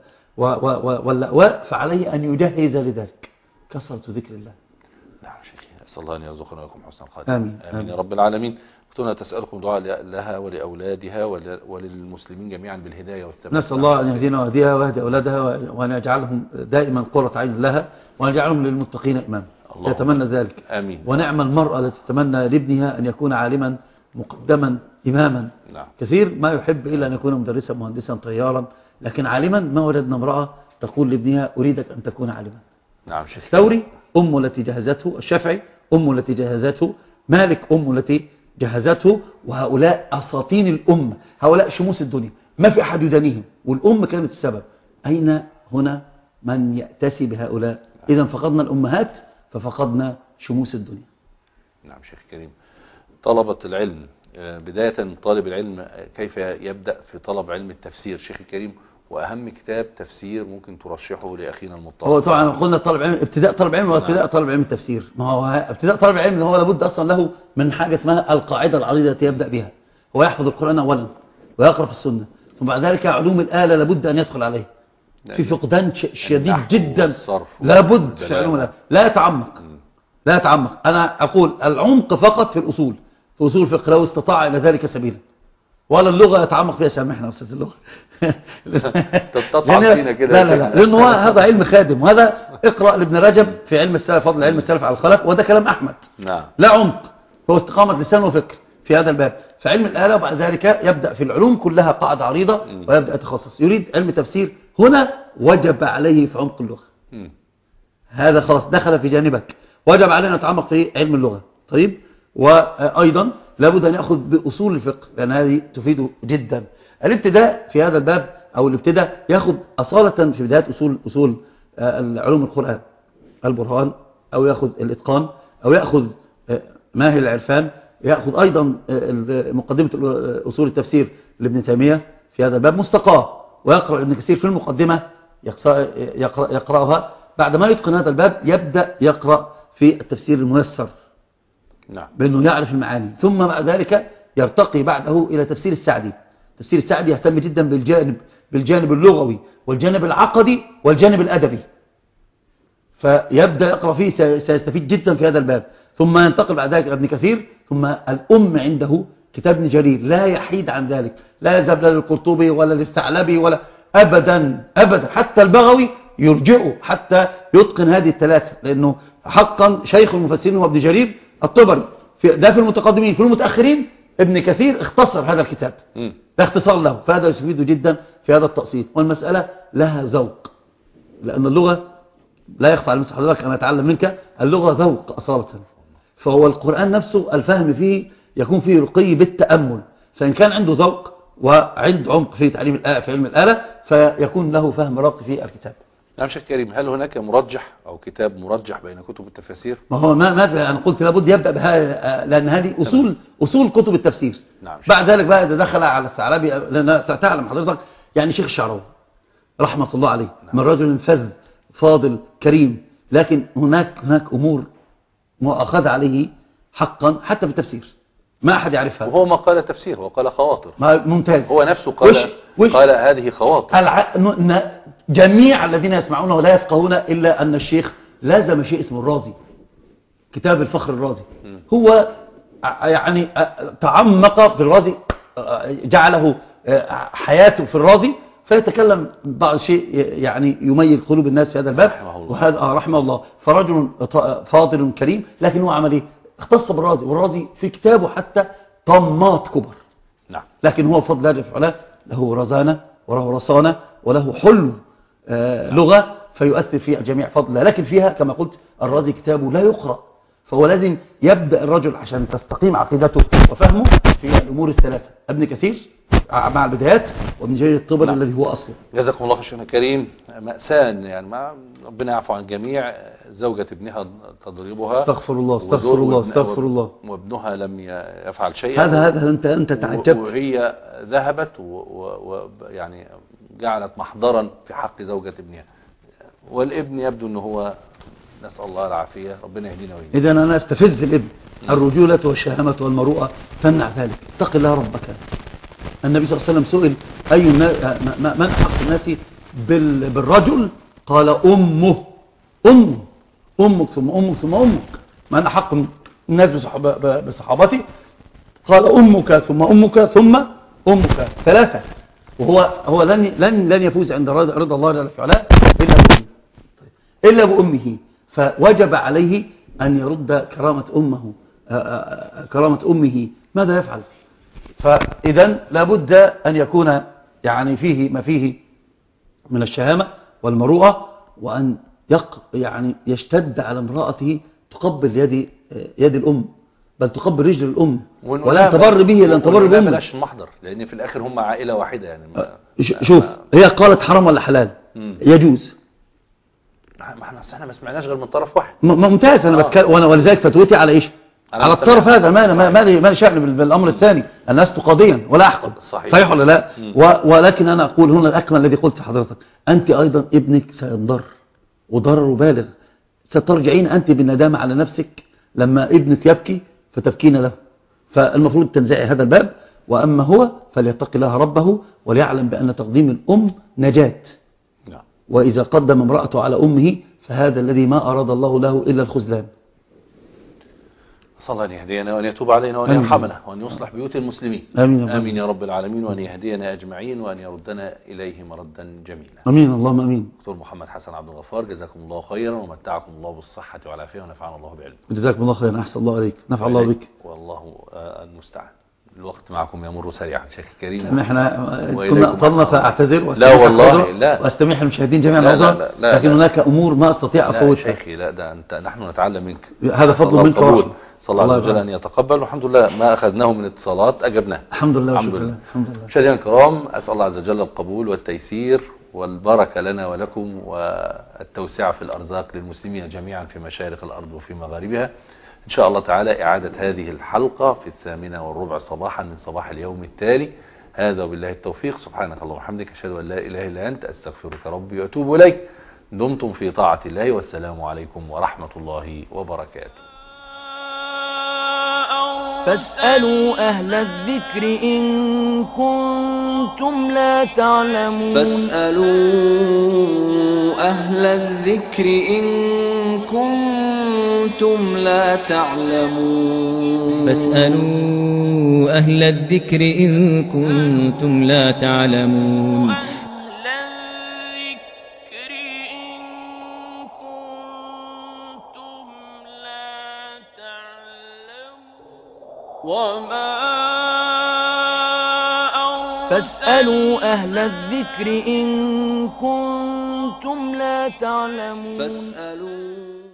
واللأواء، فعليه أن يجهز لذلك كثرة ذكر الله. نعم شيخي، أسأل الله أن يرزقنا ويكم حسن الخاتمة. آمين. آمين, آمين يا رب العالمين. أختنا تسألكم دعاء لها ولأولادها وللمسلمين جميعا بالهداية والثبات. نسأل الله أن يهدينا ويهديها ويهدي أولادها وأن يجعلهم دائما قرة عين لها وأن يجعلهم للمتقين إماما. يتمنى ذلك. آمين. ونعم المرأة التي تتمنى لابنها أن يكون عالما مقدما إماما. نعم. كثير ما يحب إلا أن يكون مدرسا مهندسا طيارا، لكن عالما ما وجدنا امرأة تقول لابنها أريدك أن تكون عالما. نعم شيخ. الثوري أمه التي جهزته، الشافعي أمه التي جهزته، مالك أمه التي جهزته، وهؤلاء أساطين الأمة، هؤلاء شموس الدنيا ما في أحد يدانيهم، والأم كانت السبب. أين هنا من يأتسي بهؤلاء؟ إذا فقدنا الأمهات ففقدنا شموس الدنيا. نعم شيخ كريم. طلبة العلم، بداية طالب العلم كيف يبدأ في طلب علم التفسير شيخ الكريم، وأهم كتاب تفسير ممكن ترشحه لأخينا المتصل؟ هو طبعا قلنا طالب علم، ابتداء طالب علم وابتداء طالب علم التفسير. ما هو ابتداء طالب العلم هو لابد أصلا له من حاجة اسمها القاعدة العريضة التي يبدأ بها. هو يحفظ القرآن أولا ويقرأ في السنة، ثم بعد ذلك علوم الآلة لابد أن يدخل عليه. في فقدان شديد جدا لابد في علوم الآلة. لا يتعمق لا يتعمق أنا أقول العمق فقط في الأصول، في أصول الفقه لو استطاع إلى ذلك سبيلا. ولا اللغة يتعمق فيها، سامحنا أستاذ اللغة. تتطعم فينا كده. لا لا لا لأنه هذا علم خادم، وهذا اقرأ لابن رجب في علم السلف، فضل علم السلف على الخلف، وده كلام أحمد. نعم. لا عمق، هو استقامة لسان وفكر في هذا الباب. فعلم الآلة وبعد ذلك يبدأ في العلوم كلها قاعدة عريضة ويبدأ يتخصص. يريد علم تفسير هنا وجب عليه في عمق اللغة. م. هذا خلاص دخل في جانبك، وجب علينا نتعمق في علم اللغة. طيب، وأيضا لابد أن يأخذ بأصول الفقه لأن هذه تفيده جدا. الابتداء في هذا الباب أو الابتداء يأخذ أصالة في بداية أصول أصول علوم القرآن، البرهان، أو يأخذ الإتقان، أو يأخذ ماهر العرفان، يأخذ أيضا مقدمة أصول التفسير لابن تيمية في هذا الباب مستقاه، ويقرأ ابن كثير في المقدمة يقرأ يقرأها. بعد ما يتقن هذا الباب يبدأ يقرأ في التفسير الميسر. نعم. بأنه يعرف المعاني، ثم بعد ذلك يرتقي بعده إلى تفسير السعدي. تفسير السعدي يهتم جدا بالجانب بالجانب اللغوي والجانب العقدي والجانب الأدبي، فيبدأ يقرأ فيه سيستفيد جدا في هذا الباب. ثم ينتقل بعد ذلك ابن كثير، ثم الأم عنده كتاب ابن جرير لا يحيد عن ذلك، لا يذهب لا للقرطبي ولا للثعلبي ولا أبدا أبدا، حتى البغوي يرجعه حتى يتقن هذه الثلاثة، لأنه حقا شيخ المفسرين هو ابن جرير الطبري. في ده في المتقدمين. في المتأخرين ابن كثير اختصر هذا الكتاب، ده اختصار له، فهذا يفيده جدا في هذا التقسيط. والمسألة لها ذوق، لأن اللغة لا يخفى على مثل حضرتك أن أتعلم منك، اللغة ذوق أصالة. فهو القرآن نفسه الفهم فيه يكون فيه رقي بالتأمل، فإن كان عنده ذوق وعند عمق في تعليم الآلة في علم الآلة فيكون له فهم راقي في الكتاب. نعم شيخ كريم، هل هناك مرجح أو كتاب مرجح بين كتب التفاسير؟ ما هو ما ما في، أنا قلت لابد يبدأ بها لأن هذه أصول أصول كتب التفسير. نعم. بعد ذلك بقى إذا دخل على الثعلبي، لأن تعلم حضرتك يعني شيخ الشعراوي رحمة الله عليه. نعم. من رجل فذ فاضل كريم، لكن هناك هناك أمور مؤاخذ عليه حقا حتى في التفسير ما أحد يعرفها. وهو ما قال تفسير، هو قال خواطر. ممتاز. هو نفسه قال وش وش قال هذه خواطر. الع... جميع الذين يسمعونه ولا يفقهون إلا أن الشيخ لازم شيء اسمه الرازي، كتاب الفخر الرازي. م. هو يعني تعمق في الرازي، جعله حياته في الرازي، فيتكلم بعض شيء يعني يميل قلوب الناس في هذا الباب. وهذا آه رحمه الله. فرجل فاضل كريم، لكن هو عمل ايه؟ اختص بالرازي، والرازي في كتابه حتى طمات كبر. نعم. لكن هو بفضل الله له رزانة وله رصانة وله حلو آه نعم. لغة، فيؤثر في جميع فضلها، لكن فيها كما قلت الرازي كتابه لا يقرأ، فهو لازم يبدأ الرجل عشان تستقيم عقيدته وفهمه في الأمور الثلاثة، ابن كثير مع البدايات وابن جرير الطبري الذي هو أصله. جزاكم الله خير شيخنا الكريم. مأساة يعني ما ربنا يعفو عن الجميع، زوجة ابنها تضربها، استغفر الله استغفر الله استغفر الله، وابنها لم يفعل شيئا. هذا هذا انت انت تعجبت. وهي ذهبت ويعني جعلت محضرا في حق زوجة ابنها، والابن يبدو ان هو نسأل الله العافية، ربنا يهدينا ويهدينا. إذا أنا استفز الابن، الرجولة والشهامة والمروءة تمنع ذلك. اتق الله ربك. النبي صلى الله عليه وسلم سئل أي من أحق الناس بالرجل؟ قال أمه. أمه أمك ثم أمك ثم أمك. من أحق الناس بصحابتي؟ قال أمك ثم أمك ثم أمك، ثلاثة. وهو هو لن لن لن يفوز عند رضا الله جل وعلا إلا بأمه إلا بأمه، فوجب عليه أن يرد كرامة أمه كرامة أمه. ماذا يفعل؟ فإذا لابد أن يكون يعني فيه ما فيه من الشهامة والمروءة، وأن يق يعني يشتد على امرأته، تقبل يد يد الأم، بل تقبل رجل الأم، ولا تبر به لن تبر بأمه. بلاش المحضر، لأن في الآخر هم عائلة واحدة يعني. شوف هي قالت حرام ولا حلال؟ مم. يجوز. ما احنا احنا ما سمعناش غير من طرف واحد. ممتاز. انا آه. بتكلم وانا ولذلك فتوتي على ايش؟ على الطرف هذا. ما ما ما لي ما لي شأن بالامر الثاني، الناس قاضيا ولا احكم. صحيح, صحيح ولا لا؟ و... ولكن انا اقول هنا الاكمل الذي قلت لحضرتك، انت ايضا ابنك سينضر وضرر بالغ، سترجعين انت بالندامه على نفسك لما ابنك يبكي فتبكين له. فالمفروض تنزعي هذا الباب، واما هو فليتق الله ربه وليعلم بان تقديم الام نجاه. وإذا قدم امرأته على أمه فهذا الذي ما أراد الله له إلا الخذلان. صلى الله أن يهدينا وأن يتوب علينا وأن يرحمنا وأن يصلح بيوت المسلمين. آمين, آمين يا رب العالمين، وأن يهدينا أجمعين وأن يردنا إليه مردا جميلا. آمين اللهم آمين. دكتور محمد حسن عبد الغفار، جزاكم الله خيرا ومتعكم الله بالصحة والعافية ونفعنا الله بعلمه. جزاكم الله خيرا، أحسن الله عليك، نفع الله بك. والله المستعان. الوقت معكم يمر سريعا شيخ الكريم. احنا كنا أطلنا فأعتذر لا والله لا واستميح المشاهدين جميعا لا لا لا لا لكن هناك أمور ما أستطيع أفوتها. شيخي لا، ده أنت نحن نتعلم منك، هذا فضل منك ورحمة. صلى الله عز وجل أن يتقبل، والحمد لله ما أخذناه من اتصالات أجبناه. الحمد لله الحمد لله الحمد لله. مشاهدينا الكرام، أسأل الله عز وجل القبول والتيسير والبركة لنا ولكم، والتوسعة في الأرزاق للمسلمين جميعا في مشارق الأرض وفي مغاربها. إن شاء الله تعالى إعادة هذه الحلقة في الثامنة والربع صباحا من صباح اليوم التالي. هذا وبالله التوفيق، سبحانك اللهم وبحمدك، أشهد أن لا إله إلا أنت، أستغفرك ربي وأتوب إليك. دمتم في طاعة الله، والسلام عليكم ورحمة الله وبركاته. فاسألوا أهل الذكر إن كنتم لا تعلمون. فاسألوا أهل الذكر إن كنتم لا تعلمون. فاسألوا أهل الذكر إن كنتم لا تعلمون. وما فاسألوا أهل الذكر إن كنتم لا تعلمون. فاسألوا